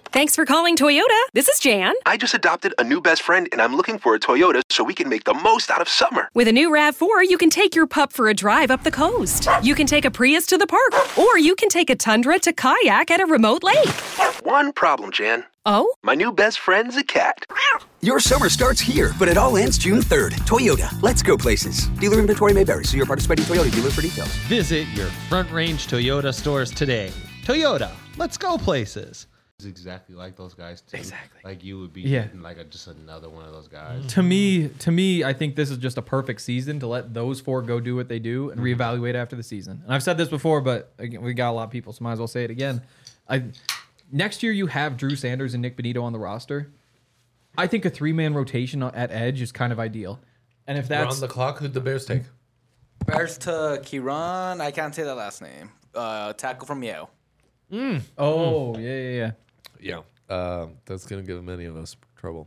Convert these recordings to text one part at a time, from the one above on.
Thanks for calling Toyota. This is Jan. I just adopted a new best friend, and I'm looking for a Toyota so we can make the most out of summer. With a new RAV4, you can take your pup for a drive up the coast. You can take a Prius to the park, or you can take a Tundra to kayak at a remote lake. One problem, Jan. Oh? My new best friend's a cat. Your summer starts here, but it all ends June 3rd. Toyota, let's go places. Dealer inventory may vary. See your participating Toyota dealer for details. Visit your Front Range Toyota stores today. Toyota, let's go places. Exactly like those guys too. Exactly. Like you would be getting like just another one of those guys. To me, I think this is just a perfect season to let those four go do what they do and reevaluate after the season. And I've said this before, but again, we got a lot of people, so might as well say it again. Next year, you have Drew Sanders and Nick Benito on the roster. I think a 3-man rotation at edge is kind of ideal. And if that's on the clock, who'd the Bears take? Bears to Kieran. I can't say that last name. Tackle from Yale. Oh, yeah. Yeah, that's gonna give many of us trouble.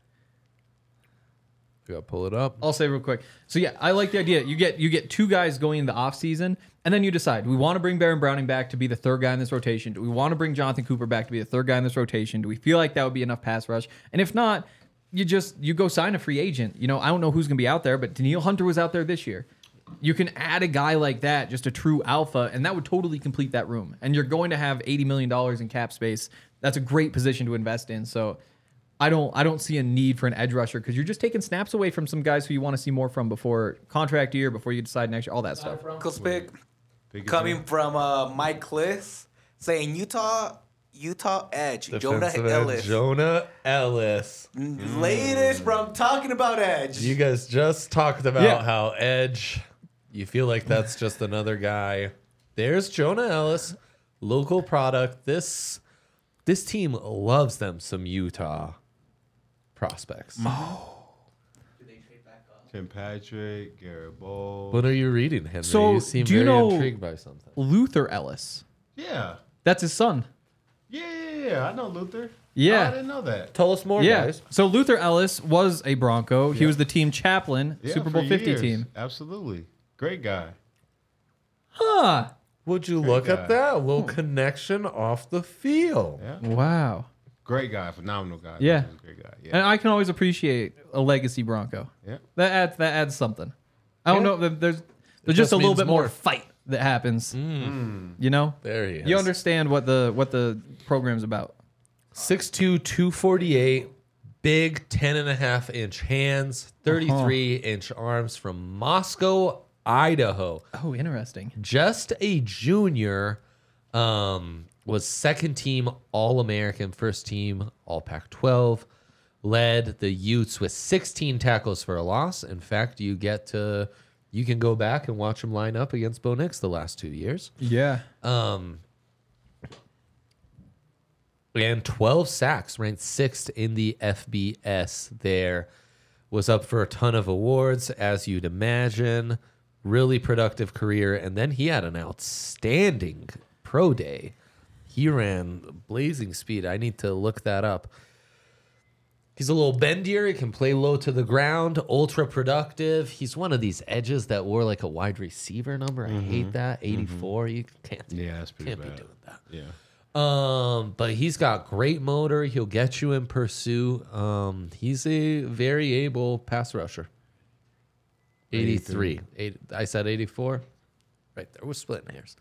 You gotta pull it up. I'll say real quick. So yeah, I like the idea. You get two guys going in the offseason, and then you decide, do we want to bring Baron Browning back to be the third guy in this rotation? Do we want to bring Jonathan Cooper back to be the third guy in this rotation? Do we feel like that would be enough pass rush? And if not, you go sign a free agent. You know, I don't know who's gonna be out there, but Danielle Hunter was out there this year. You can add a guy like that, just a true alpha, and that would totally complete that room. And you're going to have $80 million in cap space. That's a great position to invest in. So I don't see a need for an edge rusher because you're just taking snaps away from some guys who you want to see more from before contract year, before you decide next year, all that stuff. Pick coming from Mike Kliss saying Utah edge. Defensive Jonah end, Ellis. Jonah Ellis. Latest from talking about edge. You guys just talked about how edge, you feel like that's just another guy. There's Jonah Ellis, local product. This team loves them some Utah prospects. Tim Patrick, Garrett Bowles. What are you reading, Henry? So, you seem do you very know intrigued by something. Luther Ellis. Yeah. That's his son. Yeah. I know Luther. Yeah. Oh, I didn't know that. Tell us more, guys. So Luther Ellis was a Bronco. He was the team chaplain, Yeah, Super Bowl for 50 years. team. Absolutely. Great guy. Huh. Would you look guy. at that? A little connection off the field. Yeah. Wow. Great guy. Phenomenal guy. Yeah. He's a great guy. And Yeah. I can always appreciate a legacy Bronco. Yeah. That adds something. I don't know. There's just just a little means bit more more. fight that happens. You know? There he is. You understand what the program's about. 6'2", 248, big 10.5-inch hands, 33-inch arms from Moscow, Idaho. Oh, interesting. Just a junior, was second team All-American, first team All Pac-12, led the Utes with 16 tackles for a loss. In fact, you can go back and watch him line up against Bo Nix the last 2 years. Yeah. And 12 sacks, ranked 6th in the FBS there. Was up for a ton of awards, as you'd imagine. Really productive career. And then he had an outstanding pro day. He ran blazing speed. I need to look that up. He's a little bendier. He can play low to the ground. Ultra productive. He's one of these edges that wore like a wide receiver number. I hate that. 84. You can't. Yeah, that's pretty can't bad. be doing that. Yeah. But he's got great motor. He'll get you in pursuit. He's a very able pass rusher. 83. I said 84. Right there. We're splitting hairs.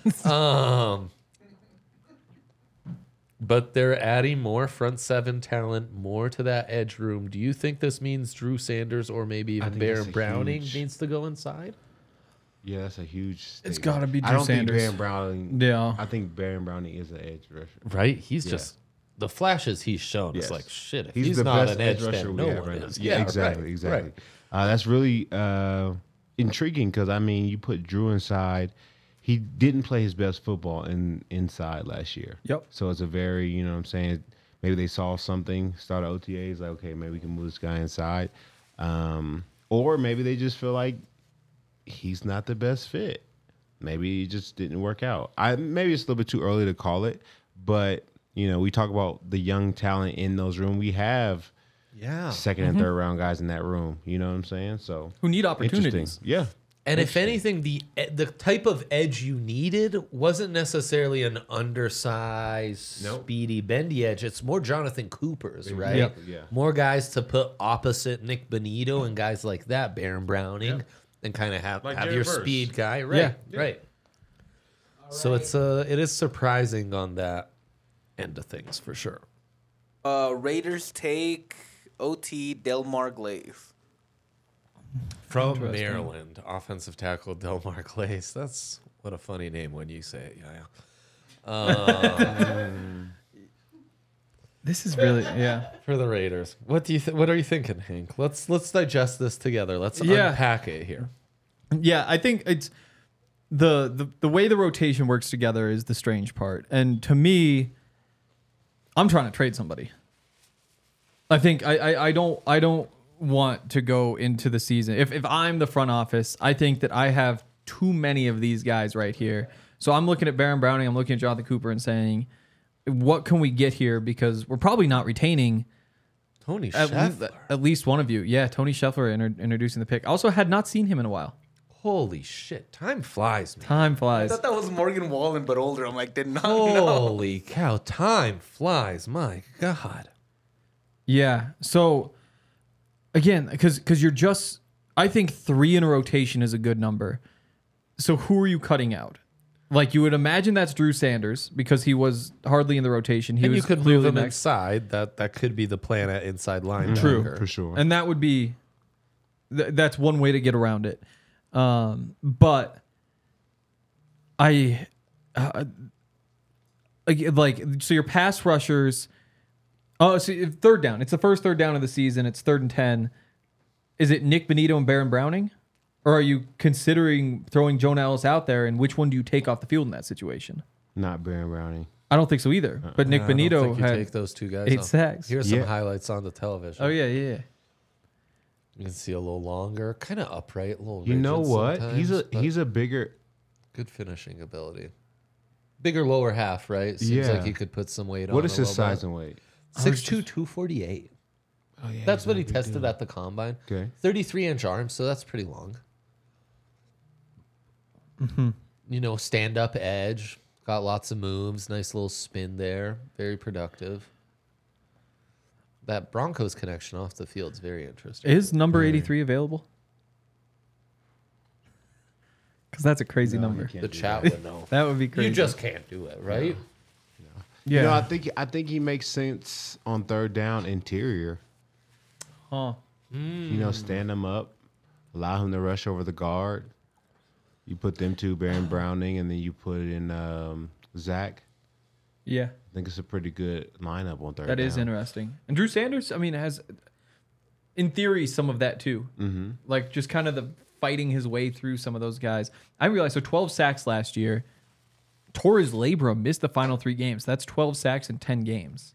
But they're adding more front seven talent, more to that edge room. Do you think this means Drew Sanders or maybe even think Baron that's a Browning huge- needs to go inside? Yeah, that's a huge statement. It's gotta be I Drew don't think Sanders. Baron Browning. Yeah. I think Baron Browning is an edge rusher. Right? He's Yeah. just the flashes he's shown. Yes. It's like shit. If He's he's the not best an edge, edge rusher then we no have one right now. is. Yeah, exactly, right, exactly. right. That's really intriguing because I mean, you put Drew inside. He didn't play his best football inside last year. Yep. So it's a very, you know what I'm saying, maybe they saw something, started OTAs, like, okay, maybe we can move this guy inside. Or maybe they just feel like he's not the best fit. Maybe he just didn't work out. Maybe it's a little bit too early to call it, but, you know, we talk about the young talent in those rooms. We have second and third round guys in that room. You know what I'm saying? So Who need interesting. opportunities. Yeah. And if anything, the type of edge you needed wasn't necessarily an undersized, speedy, bendy edge. It's more Jonathan Cooper's, right? Yep. Yeah. More guys to put opposite Nick Bonito and guys like that, Baron Browning, and kind of have Jared your Verse. speed guy, right? Right. So it is surprising on that end of things for sure. Raiders take OT Delmar Glaze. From Maryland, offensive tackle Delmar Glaze. That's what a funny name when you say it. Yeah. This is really For the Raiders, what are you thinking, Hank? Let's digest this together. Let's Yeah. unpack it here. Yeah, I think it's the way the rotation works together is the strange part. And to me, I'm trying to trade somebody. I think I don't want to go into the season. If I'm the front office, I think that I have too many of these guys right here. So I'm looking at Baron Browning, I'm looking at Jonathan Cooper and saying, what can we get here? Because we're probably not retaining Tony at Scheffler. least one of you. Yeah, Tony Scheffler introducing the pick. Also had not seen him in a while. Holy shit. Time flies, man. Time I flies. thought that was Morgan Wallen, but older. I'm like, did not know. Holy cow. Time flies. My God. Yeah. So again, because you're just, I think 3 in a rotation is a good number. So who are you cutting out? Like you would imagine that's Drew Sanders because he was hardly in the rotation. He And was you could move clearly him next. inside. That could be the plan at inside linebacker. True. For sure. And that would be, that's one way to get around it. But I, like, so your pass rushers, so if third down, it's the first third down of the season. It's 3rd and 10. Is it Nick Bonito and Baron Browning? Or are you considering throwing Jonah Ellis out there, and which one do you take off the field in that situation? Not Baron Browning. I don't think so either. But Nick I Bonito don't think you had take those two guys 8 off. sacks. Here's some Yeah. highlights on the television. Oh yeah. You can see a little longer, kind of upright, a little. You know rigid what? sometimes, but He's a bigger. good finishing ability. Bigger lower half, right? Seems Yeah. like he could put some weight on. What is a his little size bit. and weight? 6'2", 248. Oh yeah, That's what he tested at the combine. Okay. 33-inch arms, so that's pretty long. You know, stand-up edge. Got lots of moves. Nice little spin there. Very productive. That Broncos connection off the field is very interesting. Is number 83 available? Because that's a crazy number. The chat would know. That would be crazy. You just can't do it, right? yeah. You know, I think he makes sense on 3rd down interior. Huh. You know, stand him up, allow him to rush over the guard. You put them two, Baron Browning, and then you put in Zach. Yeah. I think it's a pretty good lineup on 3rd down. That is interesting. And Drew Sanders, I mean, has, in theory, some of that too. Mm-hmm. Like just kind of the fighting his way through some of those guys. I realized, so 12 sacks last year. Torres Labra missed the final 3 games. That's 12 sacks in 10 games.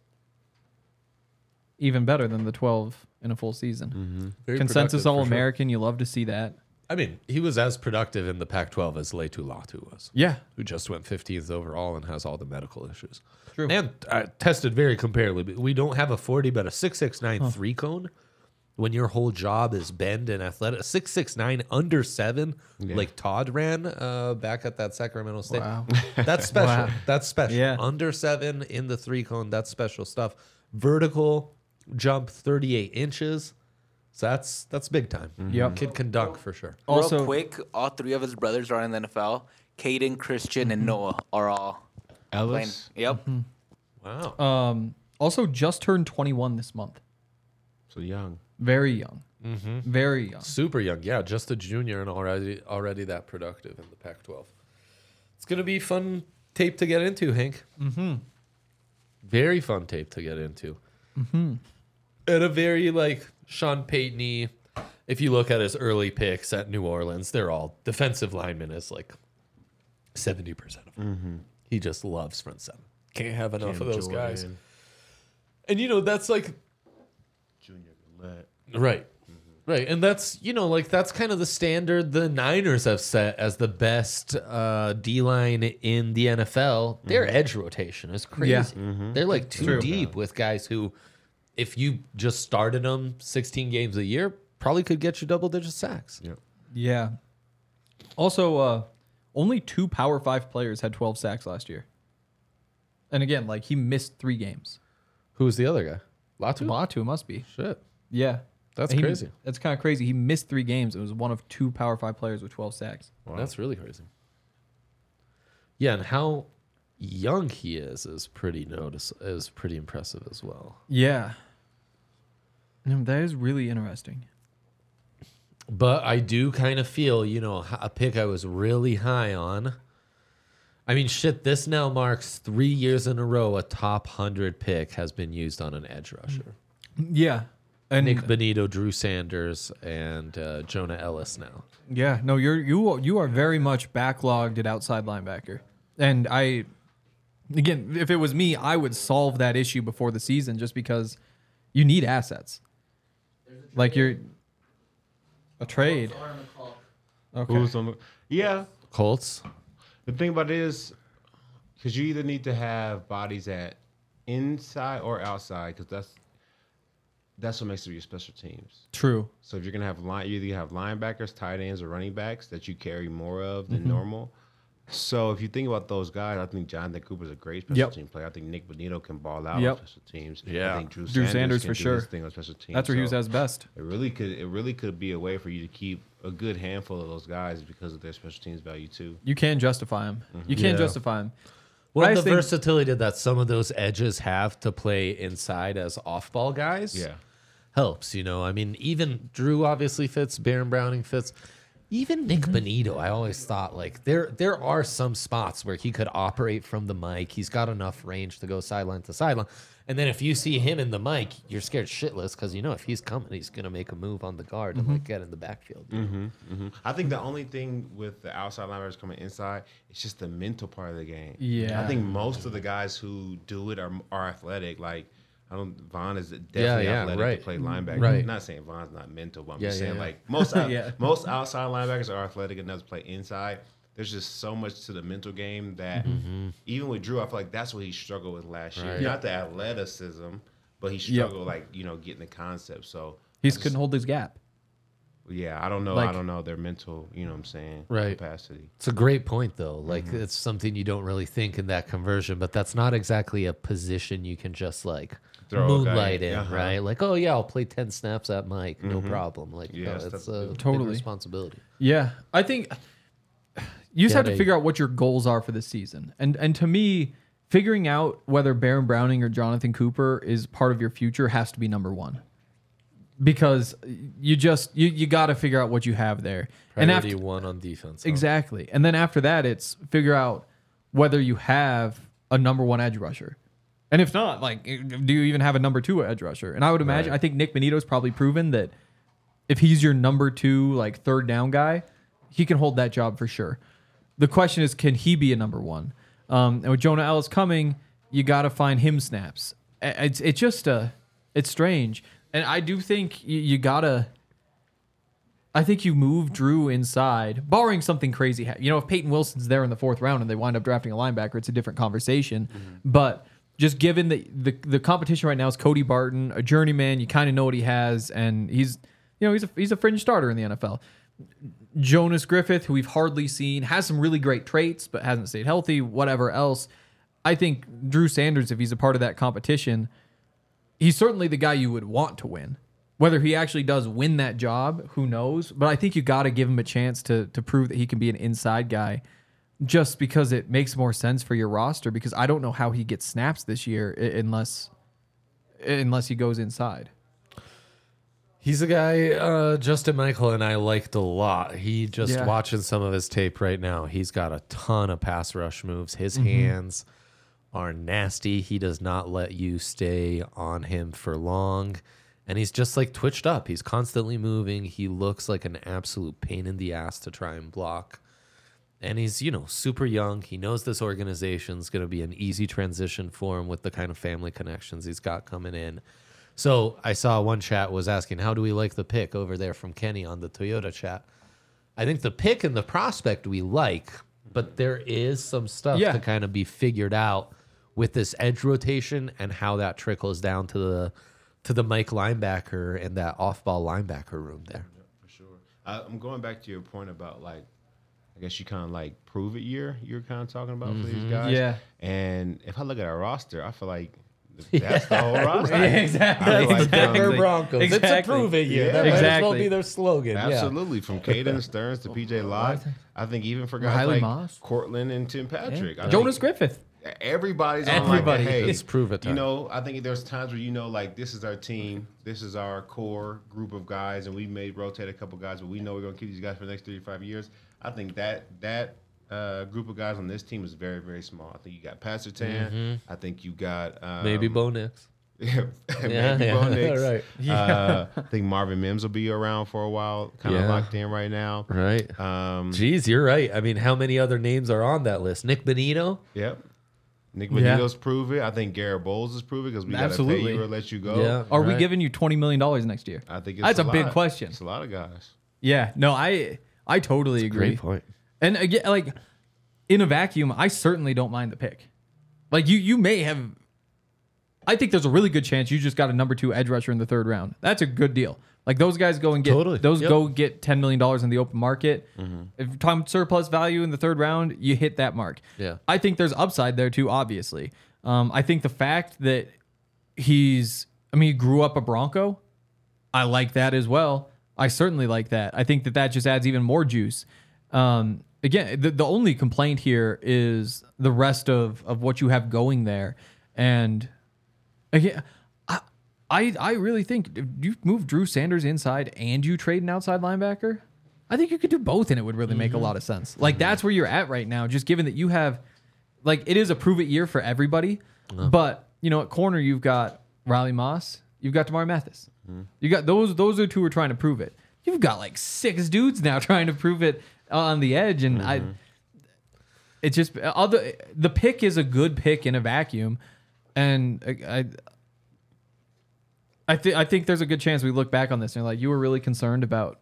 Even better than the 12 in a full season. Very Consensus productive, for All-American. You love to see that. sure. I mean, he was as productive in the Pac-12 as Leitu Latu was. Yeah. Who just went 15th overall and has all the medical issues. True. And tested very comparably. We don't have a 40, but a 6'6", 3 cone. When your whole job is bend and athletic, 6'6", under 7, like Todd ran back at that Sacramento State. Wow. That's special. Wow. That's special. Yeah. Under 7 in the 3 cone. That's special stuff. Vertical jump 38 inches. So that's big time. Yep. Kid can dunk for sure. Also- Real quick, all 3 of his brothers are in the NFL. Caden, Christian, and Noah are all playing. Ellis. Yep. Wow. Also just turned 21 this month. So young. Very young. Very young. Super young. Yeah, just a junior and already that productive in the Pac-12. It's going to be fun tape to get into, Hank. Mm-hmm. Very fun tape to get into. Mm-hmm. And a very, like, Sean Payton-y, if you look at his early picks at New Orleans, they're all defensive linemen is like 70% of them. He just loves front 7. Can't have enough of those guys. And, you know, that's like... Junior Gillette. Right. Right. And that's, you know, like that's kind of the standard the Niners have set as the best D-line in the NFL. Their edge rotation is crazy. Yeah. They're like too deep with guys who, if you just started them 16 games a year, probably could get you double-digit sacks. Yep. Yeah. Also, only 2 Power 5 players had 12 sacks last year. And again, like he missed 3 games. Who's the other guy? Latu? Latu must be. Shit. Yeah. That's And crazy. That's kind of crazy. He missed 3 games. It was one of 2 Power 5 players with 12 sacks. That's really crazy. Yeah, and how young he is pretty impressive as well. Yeah. That is really interesting. But I do kind of feel, a pick I was really high on. I mean, shit, this now marks 3 years in a row a top 100 pick has been used on an edge rusher. Yeah. And Nick Bonito, Drew Sanders, and Jonah Ellis now. yeah, no, you are very much backlogged at outside linebacker. And again, if it was me, I would solve that issue before the season just because you need assets. Like you're a trade. Okay. Who's on the, yeah. Colts. The thing about it is, because you either need to have bodies at inside or outside, because that's what makes it your special teams. True. So if you're gonna have you either have linebackers, tight ends, or running backs that you carry more of Mm-hmm. than normal. So if you think about those guys, I think Jonathan Cooper's a great special team player. I think Nick Bonito can ball out on special teams. Yeah. I think Drew Sanders can for do sure. his thing on special teams. That's where he was So at his best. It really could be a way for you to keep a good handful of those guys because of their special teams value too. You can justify him. You can't Yeah. justify him. Well, I the just think- versatility that some of those edges have to play inside as off-ball guys helps, I mean, even Drew obviously fits, Baron Browning fits. Even Nick Bonito, I always thought, like, there are some spots where he could operate from the mic. He's got enough range to go sideline to sideline. And then if you see him in the mic, you're scared shitless because, if he's coming, he's going to make a move on the guard and, like, get in the backfield. I think the only thing with the outside linebackers coming inside, it's just the mental part of the game. Yeah. I think most of the guys who do it are athletic. Like, Vaughn is definitely athletic to play linebacker. Right. I'm not saying Vaughn's not mental, but I'm Yeah, just saying yeah. like most most outside linebackers are athletic enough to play inside. There's just so much to the mental game that even with Drew, I feel like that's what he struggled with last year. Right. Not the athleticism, but he struggled getting the concept. So He just couldn't hold his gap. yeah, I don't know. Like- I don't know their mental, what I'm saying, Right. capacity. It's a great point, though. Like, it's something you don't really think in that conversion, but that's not exactly a position you can just, like, Throw a guy moonlight in. in, right? Like, oh, yeah, I'll play 10 snaps at Mike. No problem. Like, Yes, no, that's it's a big Totally. responsibility. Yeah, I think you just have to they- figure out what your goals are for this season. And to me, figuring out whether Baron Browning or Jonathan Cooper is part of your future has to be number one. Because you got to figure out what you have there. And Priority after one on defense. huh? exactly. And then after that, it's figure out whether you have a number one edge rusher. And if not, like, do you even have a number two edge rusher? And I would imagine, I think Nick Bonito's probably proven that if he's your number two, like third down guy, he can hold that job for sure. The question is, can he be a number one? And with Jonah Ellis coming, you got to find him snaps. It's just it's strange. And I do think you got to, I think you move Drew inside, barring something crazy. If Peyton Wilson's there in the 4th round and they wind up drafting a linebacker, it's a different conversation. But just given the competition right now is Cody Barton, a journeyman, you kind of know what he has, and he's a fringe starter in the NFL. Jonas Griffith, who we've hardly seen, has some really great traits, but hasn't stayed healthy, whatever else. I think Drew Sanders, if he's a part of that competition, he's certainly the guy you would want to win. Whether he actually does win that job, who knows? But I think you got to give him a chance to prove that he can be an inside guy, just because it makes more sense for your roster. Because I don't know how he gets snaps this year unless he goes inside. He's a guy Justin Michael and I liked a lot. He just watching some of his tape right now. He's got a ton of pass rush moves. His hands are nasty. He does not let you stay on him for long. And he's just like twitched up. He's constantly moving. He looks like an absolute pain in the ass to try and block. And he's, super young. He knows this organization's going to be an easy transition for him with the kind of family connections he's got coming in. So I saw one chat was asking, how do we like the pick over there from Kenny on the Toyota chat? I think the pick and the prospect we like, but there is some stuff to kind of be figured out with this edge rotation and how that trickles down to the Mike linebacker and that off-ball linebacker room there. For sure. I'm going back to your point about like I guess you kind of like prove it year you're kind of talking about for these guys. Yeah. And if I look at our roster, I feel like that's the whole roster. Exactly. I feel That's the like, Denver Broncos. It's a Exactly. prove it year. Yeah. That might as well Exactly. be their slogan. Absolutely, from Caden Stearns to PJ Locke. I think even for guys Riley like Moss. Cortland and Tim Patrick. I Jonas think Griffith. everybody's on Everybody. like, hey, It's prove it time. I think there's times where like this is our team, this is our core group of guys, and we may rotate a couple guys, but we know we're going to keep these guys for the next 3 to 5 years. I think that group of guys on this team is very, very small. I think you got Pat Surtain. I think you got Maybe Bo Nix. maybe Bo Nix. Right. I think Marvin Mims will be around for a while, kind of Yeah. locked in right now. Right. Jeez, you're right. I mean, how many other names are on that list? Nick Benito? Yep. Nick Benito's prove it. I think Garrett Bowles is prove it because we got to pay Absolutely. you or let you go. Yeah. Are we Right. giving you $20 million next year? I think it's That's a big lot. question. It's a lot of guys. Yeah. No, I totally agree. Great point. And again, like in a vacuum, I certainly don't mind the pick. Like you may have. I think there's a really good chance you just got a number 2 edge rusher in the 3rd round. That's a good deal. Like those guys go and get Totally. Yep. go get $10 million in the open market. If time surplus value in the 3rd round, you hit that mark. Yeah. I think there's upside there too. Obviously, I think the fact that he grew up a Bronco. I like that as well. I certainly like that. I think that just adds even more juice. Again, the only complaint here is the rest of what you have going there. And again, I really think if you move Drew Sanders inside and you trade an outside linebacker, I think you could do both and it would really make a lot of sense. Like that's where you're at right now, just given that you have, like, it is a prove it year for everybody. But, at corner, you've got Riley Moss, you've got Damari Mathis. You got those are 2 who are trying to prove it. You've got like 6 dudes now trying to prove it on the edge, and it's just the pick is a good pick in a vacuum, and I think there's a good chance we look back on this and like you were really concerned about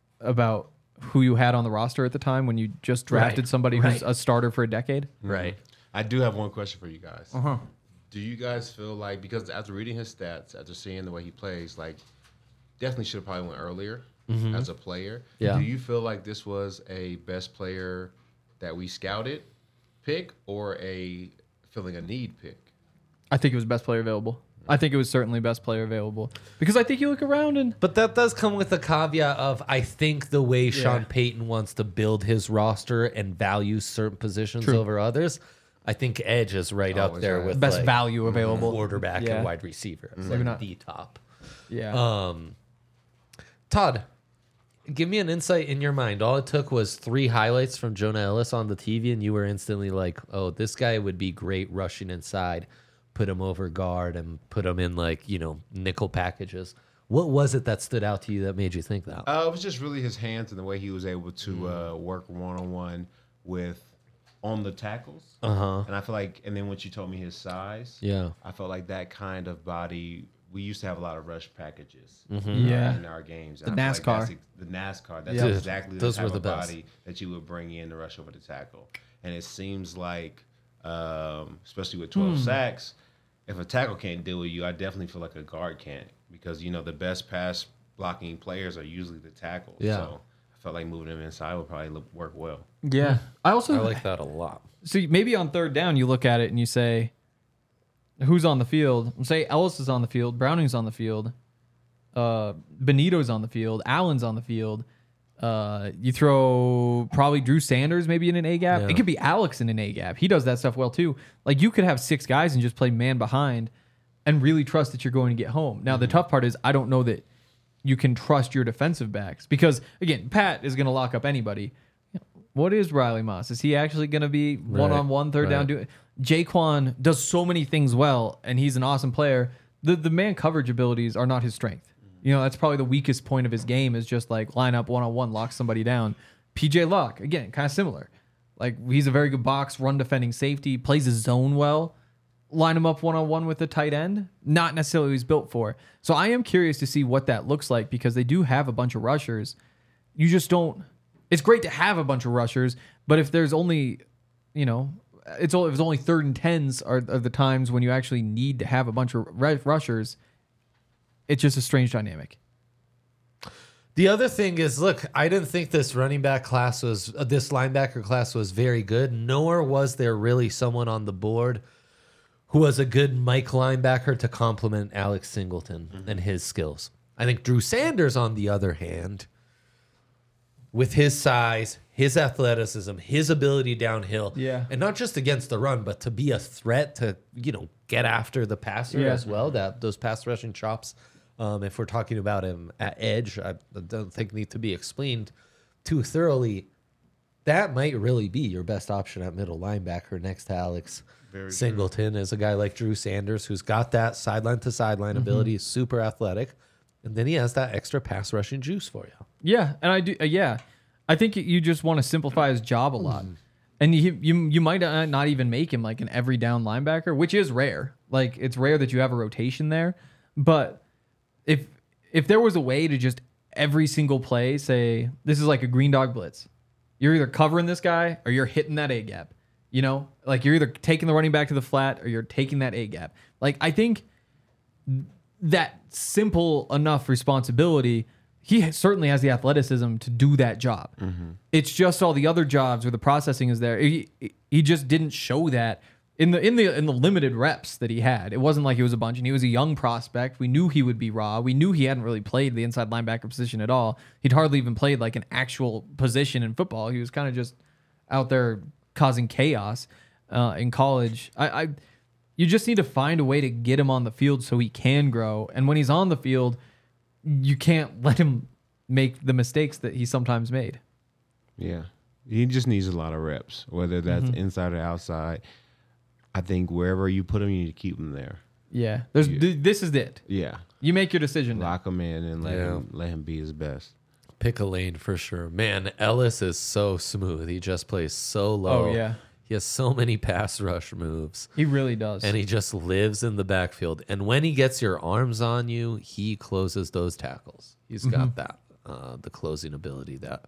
who you had on the roster at the time when you just drafted somebody who's a starter for a decade. Right. I do have one question for you guys. Do you guys feel like, because after reading his stats, after seeing the way he plays, like definitely should have probably went earlier as a player. Yeah. Do you feel like this was a best player that we scouted pick or a filling a need pick? I think it was best player available. I think it was certainly best player available because I think you look around and But that does come with the caveat of I think the way Sean Payton wants to build his roster and values certain positions over others, I think edge is right up there with best like value available. quarterback Yeah. and wide receiver. It's Maybe like not. the top. Yeah. Todd, give me an insight in your mind. All it took was 3 highlights from Jonah Ellis on the TV, and you were instantly like, oh, this guy would be great rushing inside, put him over guard, and put him in like, nickel packages. What was it that stood out to you that made you think that? It was just really his hands and the way he was able to work one-on-one on the tackles. And I feel like, and then once you told me his size, I felt like that kind of body. We used to have a lot of rush packages in our games. The And I feel NASCAR. like the NASCAR. That's Yeah. exactly the Those type were the of best. body that you would bring in to rush over the tackle. And it seems like, especially with 12 sacks, if a tackle can't deal with you, I definitely feel like a guard can't, because the best pass blocking players are usually the tackles. Yeah. So I felt like moving them inside would probably work well. Yeah. I also I like that a lot. so maybe on 3rd down you look at it and you say, who's on the field? Say Ellis is on the field, Browning's on the field, Benito's on the field, Allen's on the field. You throw probably Drew Sanders maybe in an A gap. Yeah. It could be Alex in an A gap. He does that stuff well too. Like you could have 6 guys and just play man behind and really trust that you're going to get home. Now the tough part is I don't know that you can trust your defensive backs because again, Pat is going to lock up anybody. What is Riley Moss? Is he actually going to be one-on-one, 3rd down? Jaquan does so many things well, and he's an awesome player. The man coverage abilities are not his strength. That's probably the weakest point of his game is just like line up one-on-one, lock somebody down. PJ Locke, again, kind of similar. Like he's a very good box, run defending safety, plays his zone well. Line him up one-on-one with a tight end, not necessarily what he's built for. So I am curious to see what that looks like because they do have a bunch of rushers. You just don't. It's great to have a bunch of rushers, but if there's only, if it's only 3rd and 10s are the times when you actually need to have a bunch of rushers, it's just a strange dynamic. The other thing is, look, I didn't think this this linebacker class was very good, nor was there really someone on the board who was a good Mike linebacker to complement Alex Singleton and his skills. I think Drew Sanders, on the other hand, with his size, his athleticism, his ability downhill, and not just against the run, but to be a threat to, get after the passer as well, those pass rushing chops. If we're talking about him at edge, I don't think need to be explained too thoroughly. That might really be your best option at middle linebacker next to Alex Singleton is a guy like Drew Sanders who's got that sideline to sideline ability, super athletic, and then he has that extra pass rushing juice for you. Yeah, and I do. I think you just want to simplify his job a lot, and you might not even make him like an every down linebacker, which is rare. Like it's rare that you have a rotation there, but if there was a way to just every single play say this is like a green dog blitz, you're either covering this guy or you're hitting that A gap. Like you're either taking the running back to the flat or you're taking that A gap. Like I think that simple enough responsibility, he certainly has the athleticism to do that job. It's just all the other jobs where the processing is there. He just didn't show that in the limited reps that he had. It wasn't like it was a bunch, and he was a young prospect. We knew he would be raw. We knew he hadn't really played the inside linebacker position at all. He'd hardly even played like an actual position in football. He was kind of just out there causing chaos in college. You just need to find a way to get him on the field so he can grow. And when he's on the field, you can't let him make the mistakes that he sometimes made. Yeah. He just needs a lot of reps, whether that's inside or outside. I think wherever you put him, you need to keep him there. Yeah. This is it. Yeah. You make your decision. Lock him in and let him be his best. Pick a lane for sure. Man, Ellis is so smooth. He just plays so low. Oh, yeah. He has so many pass rush moves. He really does. And he just lives in the backfield. And when he gets your arms on you, he closes those tackles. He's got that, the closing ability that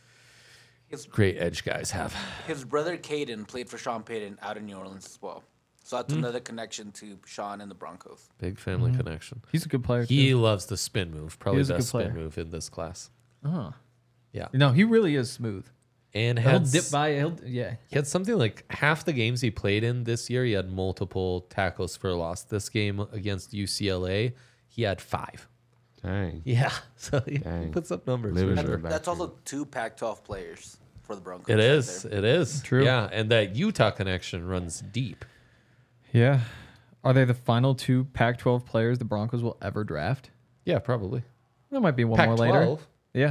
great edge guys have. His brother Caden played for Sean Payton out in New Orleans as well. So that's another connection to Sean and the Broncos. Big family connection. He's a good player, He too. loves the spin move. Probably the best spin player. move in this class. Yeah. No, he really is smooth. And He'll dip by. He had something like half the games he played in this year, he had multiple tackles for loss. This game against UCLA, he had 5. Dang. Yeah. So he puts up numbers. Living for in sure. the That's also 2 Pac-12 players for the Broncos. It is. It is. True. Yeah. And that Utah connection runs deep. Yeah. Are they the final 2 Pac-12 players the Broncos will ever draft? Yeah, probably. There might be one more later. Pac-12? Yeah.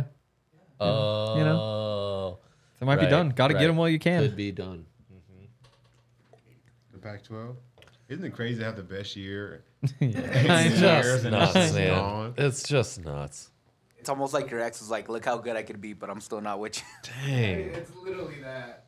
Oh. It might be done. Got to get them while you can. Could be done. The Pac-12? Isn't it crazy to have the best year? It's just nuts, man. Gone? It's just nuts. It's almost like your ex is like, look how good I could be, but I'm still not with you. Dang. It's literally that.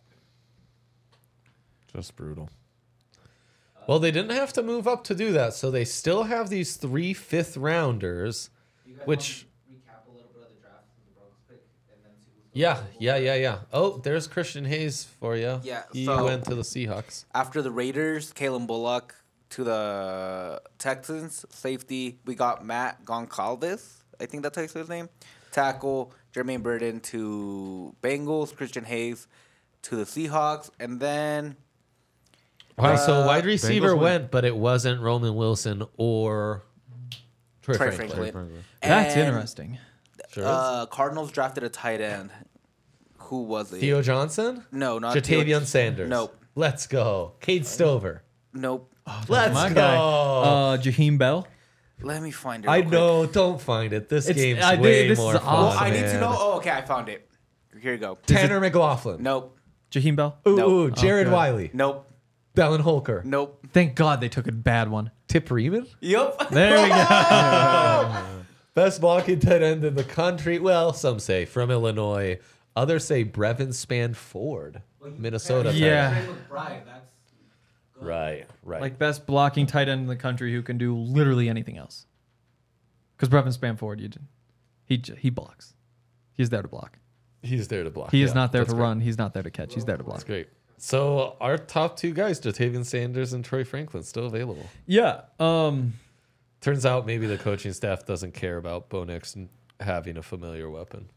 Just brutal. Well, they didn't have to move up to do that, so they still have these 3 fifth-rounders, which... Recap a little bit of the draft from the Broncos pick and then see who's Yeah. Oh, there's Christian Hayes for you. Yeah, He so- went to the Seahawks. After the Raiders, Kalen Bullock to the Texans. Safety, we got Matt Goncalves. I think that's how you say his name. Tackle, Jermaine Burton to Bengals. Christian Hayes to the Seahawks. And then... Wow, so wide Bengals receiver went- went, but it wasn't Roman Wilson or Troy Troy Franklin. Franklin. That's And, interesting. Cardinals drafted a tight end. Who was it? Theo Johnson? No, not Jatavian Theo. Sanders. Nope. Let's go. Cade Stover. Nope. Let's My go. guy. Jaheim Bell. Let me find it. I real quick. know. Don't find it. This It's- game's I think way this more is fun. awesome. I need to man. know. Oh, okay, I found it. Here you go. Tanner McLaughlin. Nope. Jaheim Bell. Ooh, Nope. ooh, Jared Okay. Wiley. Nope. Dallin Holker. Nope. Thank God they took a bad one. Tip Reeman. Yep. There we go. Best blocking tight end in the country. Well, some say from Illinois. Others say Brevin Spanford, Minnesota. tight Yeah. end. Right. Like best blocking tight end in the country who can do literally anything else. Because Brevin Spanford, he blocks. He's there to block. He's there to block. He is Yeah, not there that's to great. run. He's not there to catch. He's there to block. That's great. So our top 2 guys, Jatavian Sanders and Troy Franklin, still available. Yeah. Turns out maybe the coaching staff doesn't care about Bo Nix and having a familiar weapon.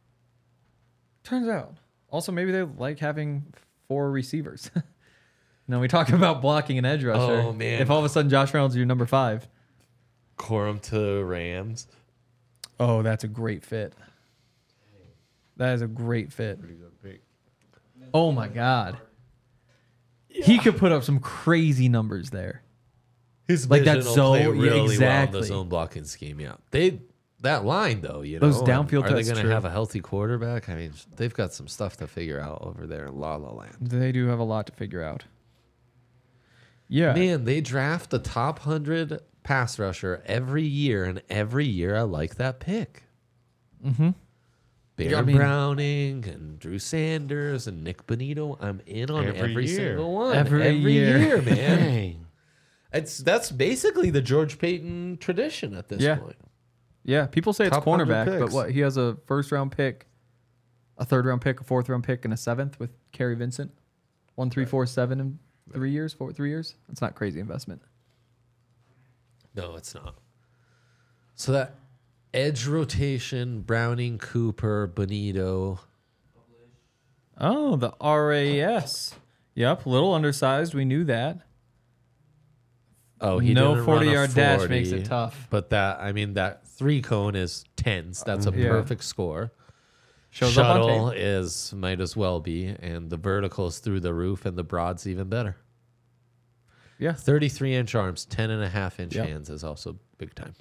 Turns out. Also, maybe they like having 4 receivers. No, we talk about blocking an edge rusher. Oh, man. If all of a sudden Josh Reynolds is your number 5. Corum to Rams. Oh, that's a great fit. That is a great fit. Pretty good pick. Oh my God. He could put up some crazy numbers there. His Like that vision will zone- play really well in exactly. the zone blocking scheme. Yeah, that line though, Those know, downfield are they cuts, going to true. have a healthy quarterback? I mean, they've got some stuff to figure out over there in La La Land. They do have a lot to figure out. Yeah. Man, they draft the top 100 pass rusher every year, and every year I like that pick. Mm-hmm. Baron Yeah, I mean- Browning and Drew Sanders and Nick Bonito. I'm in on Every every year. single one. Every year. year, man. Dang. That's basically the George Payton tradition at this Yeah. point. Yeah. People say it's Top 100 cornerback, but picks. what? He has a 1st-round pick, a 3rd-round pick, a 4th-round pick, and a 7th with Kerry Vincent. 1, 3, 4, 7 in 3 years. 3 years. That's not crazy investment. No, it's not. So that edge rotation, Browning, Cooper, Bonito. Oh, the RAS. Yep, a little undersized. We knew that. Oh, he No didn't run a 40-yard dash 40, makes it tough. But that 3 cone is tens. That's a Yeah. perfect score. Shows up on Shuttle tape. is might as well be, and the vertical is through the roof, and the broad's even better. Yeah. 33-inch arms, 10.5-inch Yep. hands is also big time.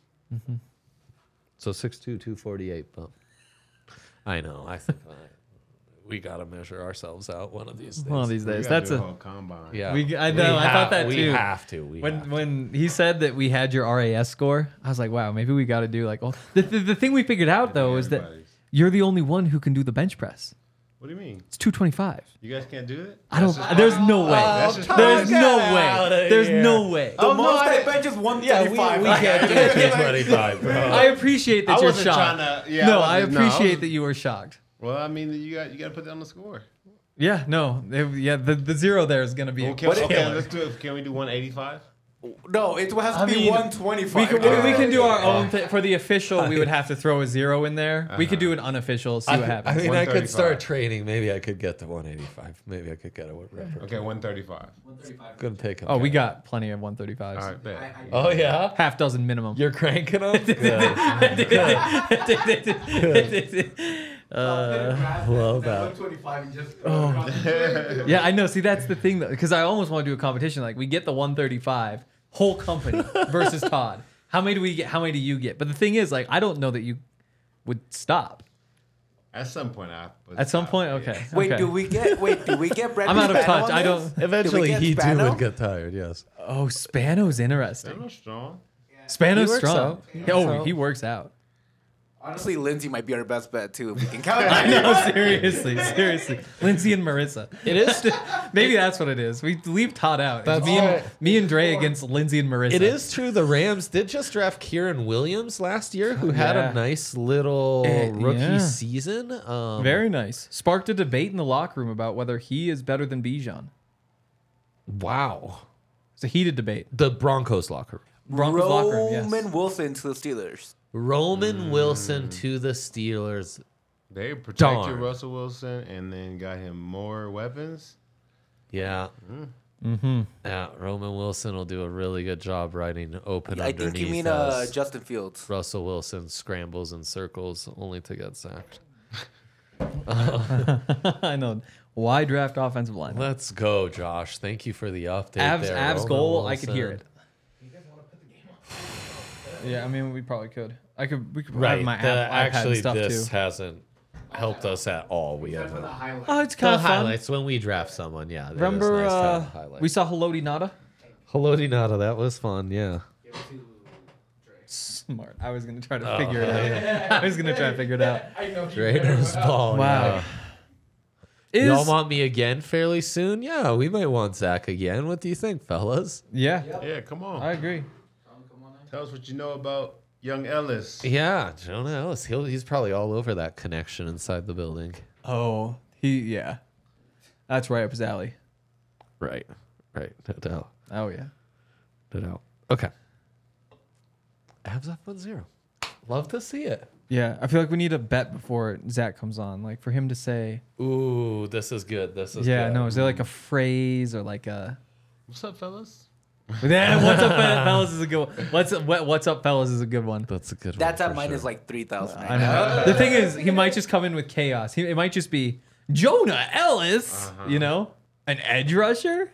So 6'2", 248. But I know. I think we got to measure ourselves out one of these days. One of these We days. gotta That's do a. whole combine. Yeah, I know, I thought that we too. Have to. When he said that we had your RAS score, I was like, wow, maybe we got to do like. Oh, the thing we figured out though is that Everybody's. you're the only one who can do the bench press. What do you mean? It's 225. You guys can't do it? I don't. There's no way. That's just There's no outta way. There's here. no way. The most I bench is 135. we can't do 225, bro. I appreciate that I you're wasn't shocked. trying to- yeah, no, I I wasn't- no, I appreciate was- that you were shocked. Well, I mean, you got to put that on the score. Yeah, no, yeah, the 0 there is gonna be. Well, a okay, killer. let's do it. Can we do 185? No, it has to I be mean, 125. We can do our own thing. For the official, we would have to throw a 0 in there. We could do an unofficial, see what happens. I mean, I could 135. start training. Maybe I could get to 185. Maybe I could get a record. Okay, 135. Couldn't take him. Oh, we got plenty of 135s. All right, bet. Oh yeah, Half dozen minimum. you're cranking them. Love that. Yeah, I know. See, that's the thing, though, because I almost want to do a competition. Like, we get the 135, whole company versus Todd. How many do we get? How many do you get? But the thing is, like, I don't know that you would stop. At some point, At some point, okay. Wait, okay. do we get Brett I'm out of Spano touch. on I this? don't- Eventually, get he too Spano? would get tired. Yes. Oh, Spano's They're interesting. not strong. Spano's He works strong. out. He works Oh, out. he works out. Honestly, Lindsay might be our best bet too if we can count. I know, seriously. Lindsay and Marissa. It is. Maybe that's what it is. We leave Todd out. It's That's me and Dre against Lindsay and Marissa. It is true. The Rams did just draft Kieran Williams last year, who had Yeah. a nice little rookie yeah. season. Very nice. Sparked a debate in the locker room about whether he is better than Bijan. Wow. It's a heated debate. The Broncos locker room. Broncos locker room, yes. Roman Wilson to the Steelers. Roman Wilson to the Steelers. They protected Darn. Russell Wilson and then got him more weapons. Yeah. Mm-hmm. Yeah, Roman Wilson will do a really good job riding open I underneath. think you mean as Justin Fields. Russell Wilson scrambles in circles only to get sacked. I know. Why draft offensive line? Let's go, Josh. Thank you for the update. Avs there, Roman goal. I could hear Wilson. it. Yeah, I mean, we probably could. We could Right. have my the- iPad actually, and stuff this too. hasn't helped us at all. We haven't. Oh, it's The kind of fun. highlights when we draft someone, yeah. it is Remember, nice to have highlights. we saw Haloti Nada. Haloti Nada, that was fun, yeah. Smart. I was gonna try to figure it out. I was gonna try to figure it out. Raiders ball. Wow. Yeah. Y'all want me again fairly soon? Yeah, we might want Zach again. What do you think, fellas? Yeah, Yeah, come on. I agree. Tell us what you know about young Ellis. Yeah, Jonah Ellis. He's probably all over that connection inside the building. Oh, yeah. That's right up his alley. Right. No doubt. Oh yeah. No doubt. Okay. Avs up 1-0. Love to see it. Yeah, I feel like we need a bet before Zach comes on, like for him to say. Ooh, this is good. This is Yeah, good. no, is there like a phrase or like a? What's up, fellas? Yeah, what's up, fellas is a good one. What's up, fellas is a good one. That's a good That's one. at for minus sure. like 3,000. I know. The thing is, he might just come in with chaos. It might just be Jonah Ellis, you know, an edge rusher.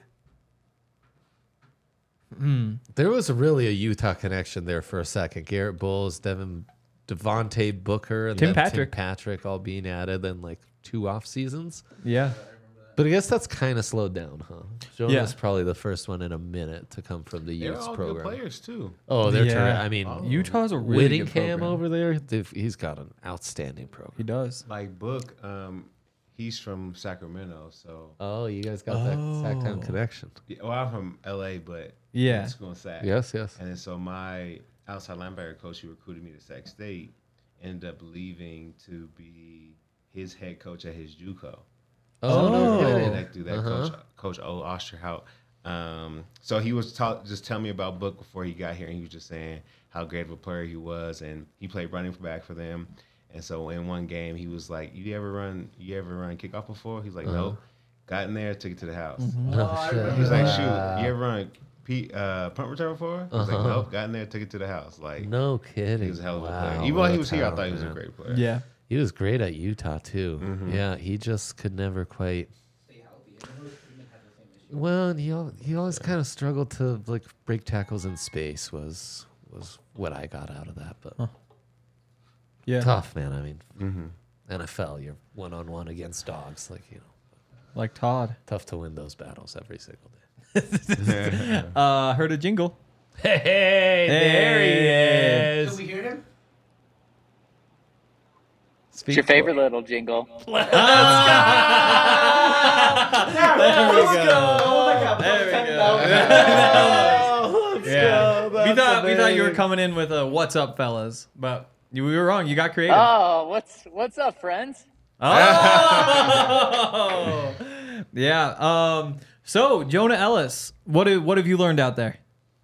There was really a Utah connection there for a second. Garrett Bowles, Devontae Booker, and Tim then Patrick. Tim Patrick all being added in like 2 off seasons. Yeah. But I guess that's kind of slowed down, huh? Jonah's Yeah. probably the first one in a minute to come from the They're youth all program. good players too. Oh, they're Yeah. terrific. I mean, Utah's a really good Whittingham program. over there, he's got an outstanding program. He does. Like Book, he's from Sacramento, so Oh, you guys got that Sac-Town connection. yeah, well, I'm from LA, but Yeah. went to school in Sac. Yes, yes. And then so my outside linebacker coach who recruited me to Sac State ended up leaving to be his head coach at his JUCO. Oh, no Yeah, kidding. that through that coach O Osterhout. So he was just telling me about Book before he got here, and he was just saying how great of a player he was, and he played running back for them. And so in one game, he was like, "You ever run kickoff before?" He's like, "Nope." Got in there, took it to the house. Oh, shit. He's like, "Shoot, you ever run punt return before?" He's like, "Nope." Got in there, took it to the house. Like, No kidding. he was a hell of a Wow, player. Even what while a he was here, I talent, thought he was a man. great player. Yeah. He was great at Utah too. Yeah, he just could never quite. Well, and he always kind of struggled to like break tackles in space. Was what I got out of that, but Yeah. tough, man. I mean, NFL, you're 1-on-1 against dogs. Like, you know, Like Todd. tough to win those battles every single day. Heard a jingle. Hey, there he is. we hear him? It's your favorite little jingle. We thought you were coming in with a "What's up, fellas," but we were wrong. You got creative. Oh, what's up, friends? Oh, yeah. So Jonah Ellis, what have you learned out there?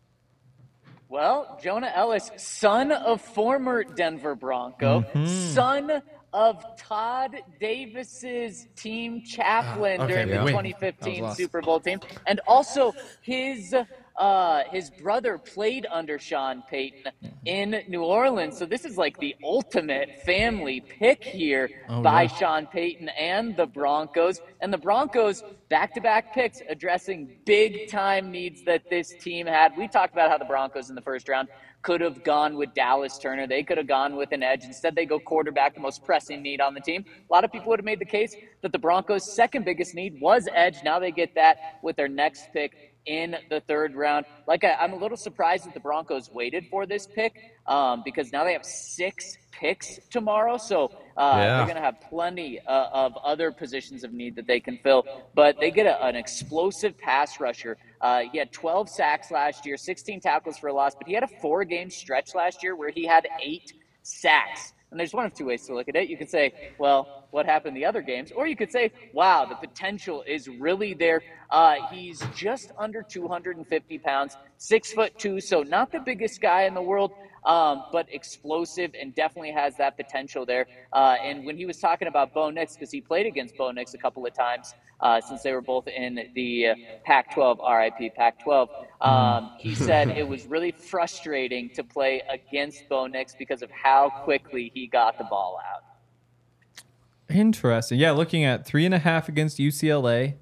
Well, Jonah Ellis, son of former Denver Bronco, son of Todd Davis's team chaplain during the wait. 2015 lost. Super Bowl team, and also his brother played under Sean Payton in New Orleans. So this is like the ultimate family pick here by Sean Payton and the Broncos. And the Broncos, back-to-back picks addressing big-time needs that this team had. We talked about how the Broncos in the first round could have gone with Dallas Turner. They could have gone with an edge. Instead, they go quarterback, the most pressing need on the team. A lot of people would have made the case that the Broncos' second biggest need was edge. Now they get that with their next pick in the third round. I'm a little surprised that the Broncos waited for this pick because now they have 6 picks tomorrow. So they're going to have plenty of other positions of need that they can fill. But they get an explosive pass rusher. He had 12 sacks last year, 16 tackles for a loss, but he had a 4-game stretch last year where he had 8 sacks. And there's one of 2 ways to look at it. You could say, well, what happened the other games? Or you could say, wow, the potential is really there. He's just under 250 pounds, 6'2", so not the biggest guy in the world, but explosive and definitely has that potential there. And when he was talking about Bo Nix, because he played against Bo Nix a couple of times since they were both in the Pac-12, RIP Pac-12, he said it was really frustrating to play against Bo Nix because of how quickly he got the ball out. Interesting. Yeah, looking at 3.5 against UCLA.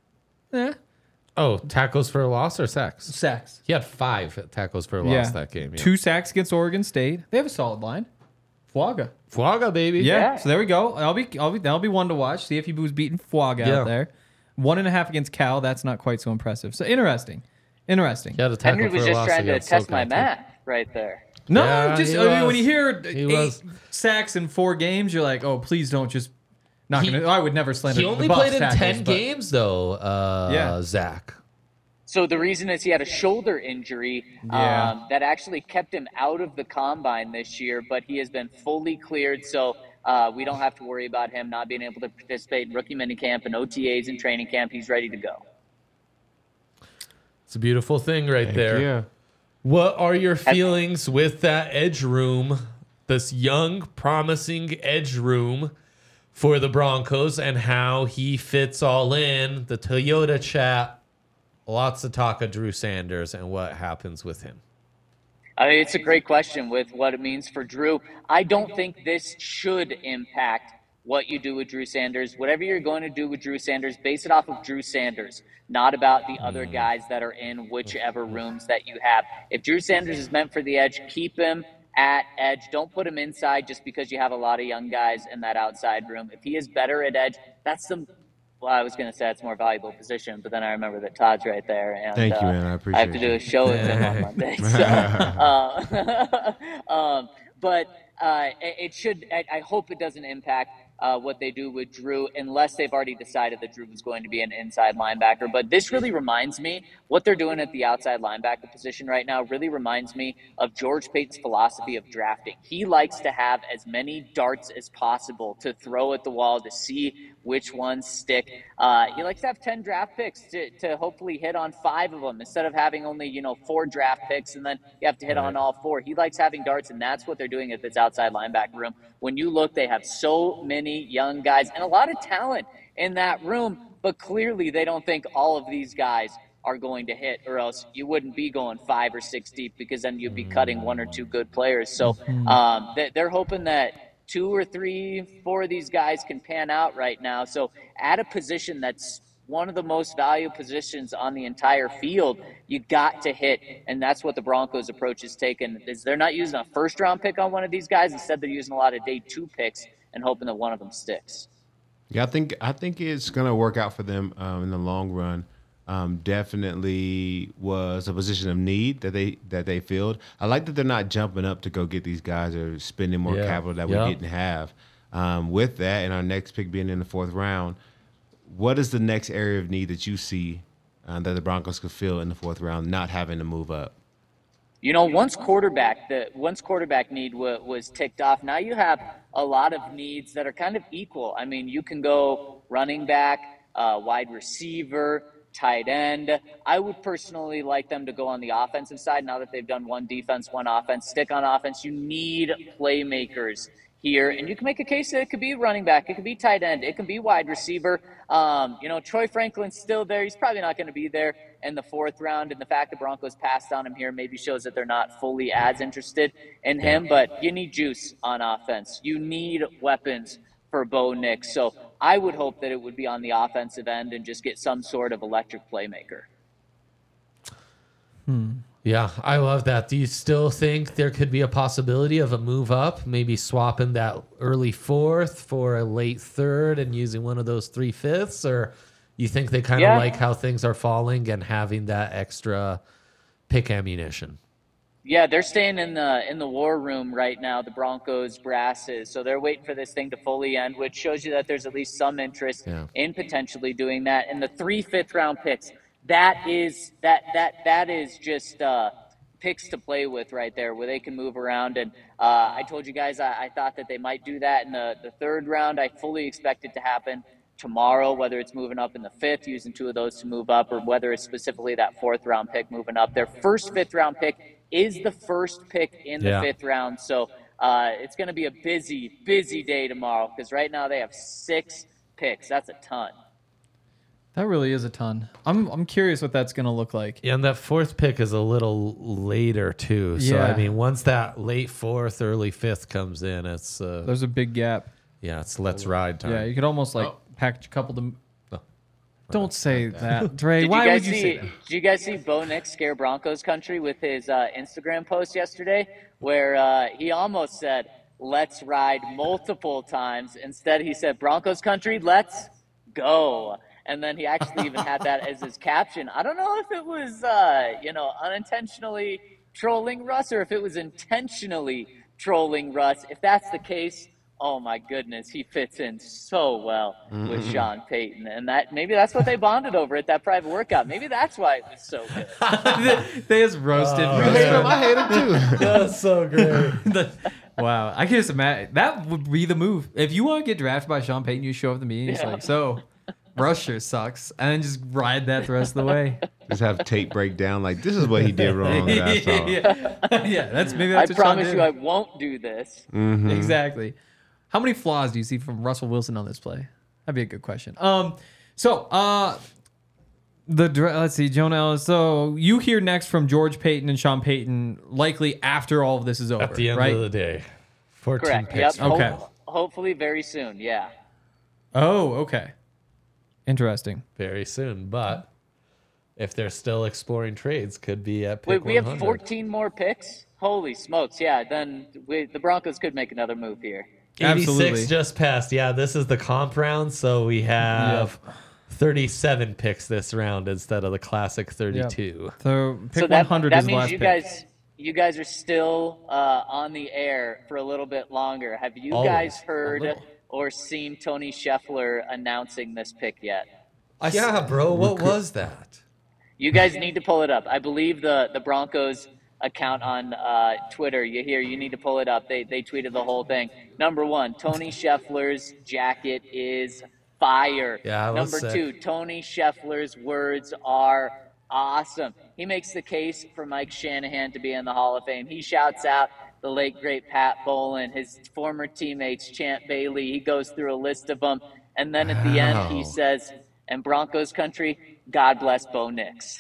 Oh, tackles for a loss or sacks? Sacks. He had 5 tackles for a loss that game. Yeah. 2 sacks against Oregon State. They have a solid line. Fuaga, baby. Yeah. So there we go. That'll be one to watch. See if he was beating Fuaga out there. 1.5 against Cal. That's not quite so impressive. So interesting. He had a tackle Henry for was a just loss trying to against test SoCal, my too. math right there. No, Yeah, just he when was. you hear He 8 was. sacks in 4 games, you're like, oh, please don't just. I would never slander. He only the Buffs played in tackles, 10 but- games, though, Zach. So the reason is he had a shoulder injury that actually kept him out of the combine this year, but he has been fully cleared. So we don't have to worry about him not being able to participate in rookie minicamp and OTAs and training camp. He's ready to go. It's a beautiful thing right there. Yeah. What are your feelings with that edge room this young, promising edge room for the Broncos and how he fits all in. The Toyota chat, lots of talk of Drew Sanders and what happens with him. I mean, it's a great question with what it means for Drew. I don't think this should impact what you do with Drew Sanders. Whatever you're going to do with Drew Sanders, base it off of Drew Sanders, not about the other guys that are in whichever rooms that you have. If Drew Sanders is meant for the edge, keep him at edge. Don't put him inside just because you have a lot of young guys in that outside room. If he is better at edge, that's the well, I was going to say it's more valuable position, but then I remember that Todd's right there. And, thank you, man. I appreciate it. I have to do a show with him on Monday. So, but it should. I hope it doesn't impact what they do with Drew, unless they've already decided that Drew is going to be an inside linebacker. But this really reminds me, what they're doing at the outside linebacker position right now really reminds me of George Paton's philosophy of drafting. He likes to have as many darts as possible to throw at the wall to see which ones stick. He likes to have 10 draft picks to hopefully hit on 5 of them instead of having only, 4 draft picks and then you have to hit on all 4. He likes having darts, and that's what they're doing at this outside linebacker room. When you look, they have so many young guys and a lot of talent in that room, but clearly they don't think all of these guys are going to hit, or else you wouldn't be going 5 or 6 deep, because then you'd be cutting 1 or 2 good players. So they're hoping that 2 or 3, 4 of these guys can pan out right now. So at a position that's one of the most valuable positions on the entire field, you got to hit. And that's what the Broncos approach is taken, is they're not using a first-round pick on one of these guys. Instead, they're using a lot of day 2 picks and hoping that one of them sticks. Yeah, I think it's going to work out for them in the long run. Definitely was a position of need that they filled. I like that they're not jumping up to go get these guys or spending more capital that we didn't have. With that, and our next pick being in the 4th round, what is the next area of need that you see that the Broncos could fill in the 4th round, not having to move up? Once quarterback need was ticked off, now you have a lot of needs that are kind of equal. I mean, you can go running back, wide receiver, tight end. I would personally like them to go on the offensive side now that they've done 1 defense, 1 offense. Stick on offense. You need playmakers here, and you can make a case that it could be running back, it could be tight end, it can be wide receiver. Troy Franklin's still there. He's probably not going to be there in the 4th round, and the fact that Broncos passed on him here maybe shows that they're not fully as interested in him, but you need juice on offense. You need weapons for Bo Nix. So I would hope that it would be on the offensive end and just get some sort of electric playmaker. Yeah, I love that. Do you still think there could be a possibility of a move up, maybe swapping that early 4th for a late 3rd and using one of those 3/5s? Or you think they kind of like how things are falling and having that extra pick ammunition? Yeah, they're staying in the war room right now, the Broncos brasses. So they're waiting for this thing to fully end, which shows you that there's at least some interest in potentially doing that. And the 3 5th-round picks, that is just picks to play with right there, where they can move around. And I told you guys I thought that they might do that in the 3rd round. I fully expect it to happen tomorrow, whether it's moving up in the 5th, using 2 of those to move up, or whether it's specifically that 4th-round pick moving up. Their first 5th-round pick is the first pick in the 5th round. So it's going to be a busy day tomorrow, because right now they have 6 picks. That's a ton. That really is a ton. I'm curious what that's going to look like. Yeah, and that 4th pick is a little later too. So I mean, once that late 4th, early 5th comes in, it's there's a big gap. Yeah, it's let's ride time. Yeah, you could almost package a couple of them. Don't say that, Dre. Why would you say that? Did you guys see Bo Nix scare Broncos country with his Instagram post yesterday, where he almost said "let's ride" multiple times? Instead, he said "Broncos country, let's go." And then he actually even had that as his caption. I don't know if it was, unintentionally trolling Russ, or if it was intentionally trolling Russ. If that's the case, oh my goodness, he fits in so well with Sean Payton. And maybe that's what they bonded over at that private workout. Maybe that's why it was so good. They just roasted. I hate him too. That's so great. Wow. I can just imagine. That would be the move. If you want to get drafted by Sean Payton, you show up to the meeting. It's like, so Russ sure sucks. And then just ride that the rest of the way. Just have tape break down. Like, this is what he did wrong. That I saw. Yeah, that's I what Sean promise did. you, I won't do this. Exactly. How many flaws do you see from Russell Wilson on this play? That'd be a good question. Let's see, Jonah Ellis. So you hear next from George Payton and Sean Payton likely after all of this is over, At the end right? of the day. 14 Correct. picks. Yep. Okay. Hopefully very soon. Yeah. Oh, okay. Interesting. Very soon. But if they're still exploring trades, could be at pick Wait, we 100. have 14 more picks? Holy smokes. Yeah, then the Broncos could make another move here. 86 Absolutely. just passed. Yeah, this is the comp round, so we have 37 picks this round instead of the classic 32. So pick So that 100 is the means last you pick. guys are still on the air for a little bit longer. Have you Always. guys A heard little. or seen Tony Scheffler announcing this pick yet? Yeah, bro, what was that? You guys need to pull it up. I believe the Broncos account on Twitter, you need to pull it up. They tweeted the whole thing. Number one, Tony Scheffler's jacket is fire. Yeah, it was Number sick. two, Tony Scheffler's words are awesome. He makes the case for Mike Shanahan to be in the Hall of Fame. He shouts out the late, great Pat Bowlen, his former teammates, Champ Bailey. He goes through a list of them. And then at the end, he says, and Broncos country, God bless Bo Nix.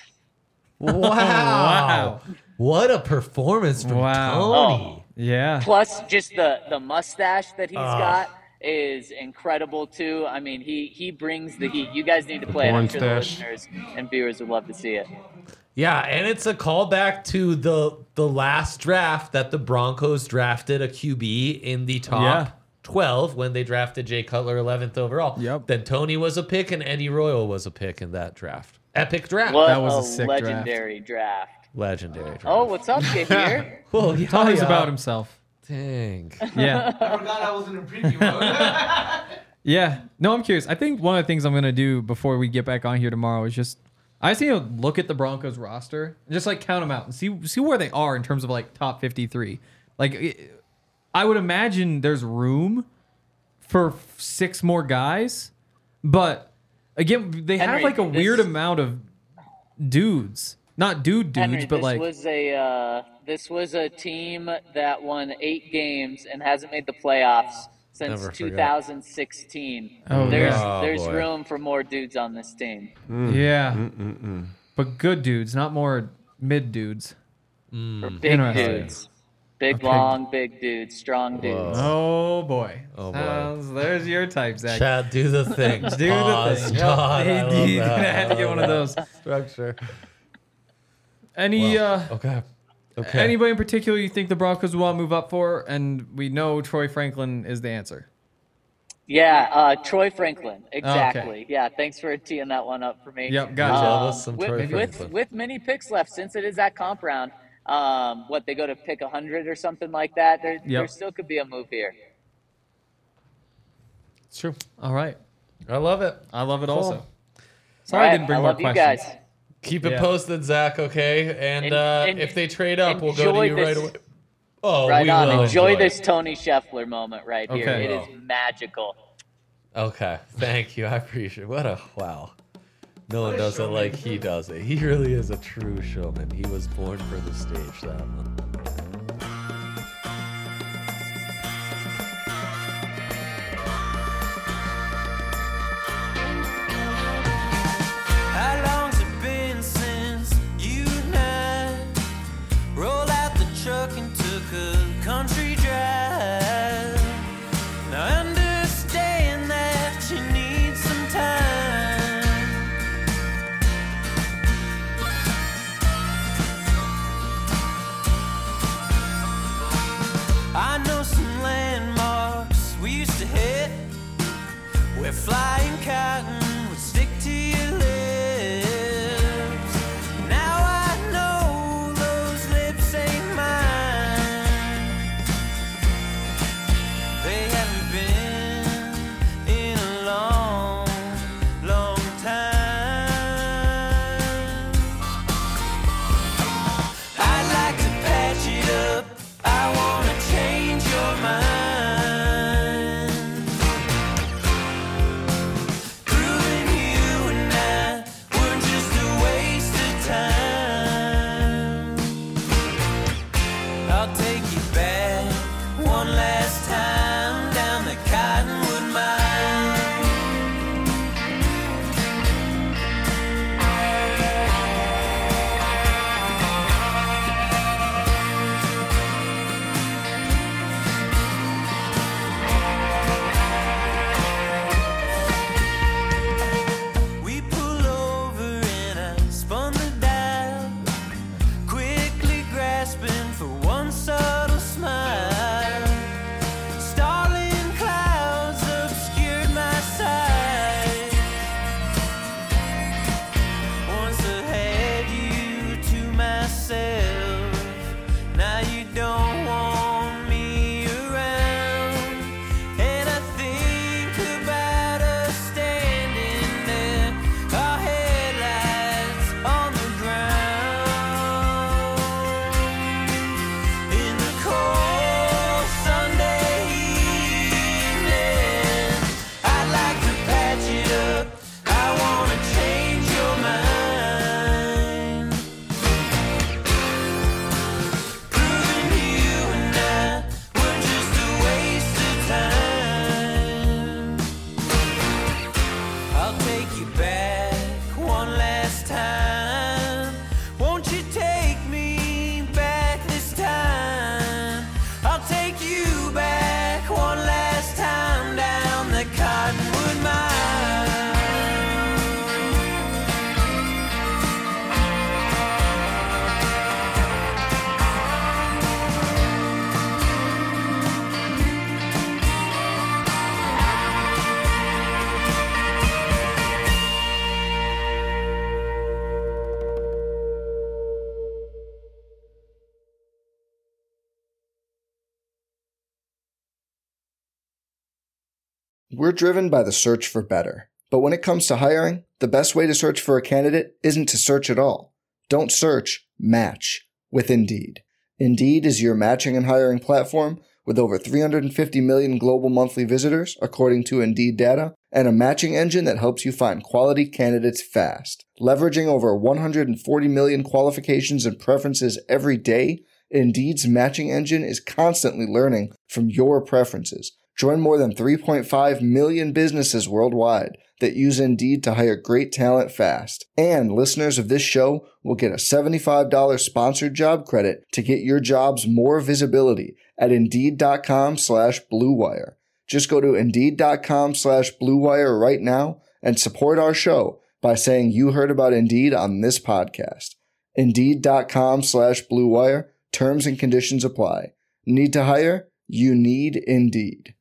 Wow. What a performance from Tony. Yeah. Plus, just the mustache that he's got is incredible, too. I mean, he brings the heat. You guys need to play it. I'm sure the listeners and viewers would love to see it. Yeah, and it's a callback to the last draft that the Broncos drafted a QB in the top 12 when they drafted Jay Cutler 11th overall. Yep. Then Tony was a pick and Eddie Royal was a pick in that draft. Epic draft. What That was a a sick legendary draft. Legendary draft. Oh, what's up, Gahir? well, Tony's about himself. Dang. Yeah. I forgot I was in a preview mode. Yeah. No, I'm curious. I think one of the things I'm going to do before we get back on here tomorrow is just I just need to look at the Broncos roster and just like count them out and see where they are in terms of like top 53. Like I would imagine there's room for 6 more guys, but again, they have Henry, like a weird amount of dudes. Not dudes, Henry, but like this was a team that won 8 games and hasn't made the playoffs since Never forget. 2016. Oh, there's yeah. there's Oh, boy. room for more dudes on this team. yeah. But good dudes, not more mid dudes. For big Interesting. dudes. Big, long, big dudes. Strong dudes. Oh boy. Oh, boy. There's your type, Zach. Chad, do the thing. Do the thing. God, I love You're that. gonna have to get one of those. Structure. Any Okay. anybody in particular you think the Broncos will want to move up for? And we know Troy Franklin is the answer. Yeah, Troy Franklin. Exactly. Yeah, thanks for teeing that one up for me. Yep, gotcha. Tell us some Troy Franklin. With many picks left, since it is that comp round, what they go to pick 100 or something like that, there still could be a move here. It's true. All right. I love it. I love it also. All Sorry I right, didn't bring I more love you questions. guys. Keep it Yeah. posted, Zach, okay? And, And- if they trade up, we'll go to enjoy you right this- away. Oh, Right we on. will Enjoy it. this Tony Scheffler moment right here. Okay. It is magical. Okay. Thank you. I appreciate it. What a wow. No one does it like he does it. He really is a true showman. He was born for the stage, that one. How long's it been since you and I rolled out the truck and took a country drive? Now I understand that you need some time. I know some landmarks we used to hit where flying cotton would stick to your lips. Now I know those lips ain't mine. They haven't been in a long, long time. I'd like to patch it up. I wanna change your mind. Through We're driven by the search for better. But when it comes to hiring, the best way to search for a candidate isn't to search at all. Don't search, match with Indeed. Indeed is your matching and hiring platform with over 350 million global monthly visitors, according to Indeed data, and a matching engine that helps you find quality candidates fast. Leveraging over 140 million qualifications and preferences every day, Indeed's matching engine is constantly learning from your preferences. Join more than 3.5 million businesses worldwide that use Indeed to hire great talent fast. And listeners of this show will get a $75 sponsored job credit to get your jobs more visibility at Indeed.com/Blue Wire. Just go to Indeed.com/Blue Wire right now and support our show by saying you heard about Indeed on this podcast. Indeed.com/Blue Wire. Terms and conditions apply. Need to hire? You need Indeed.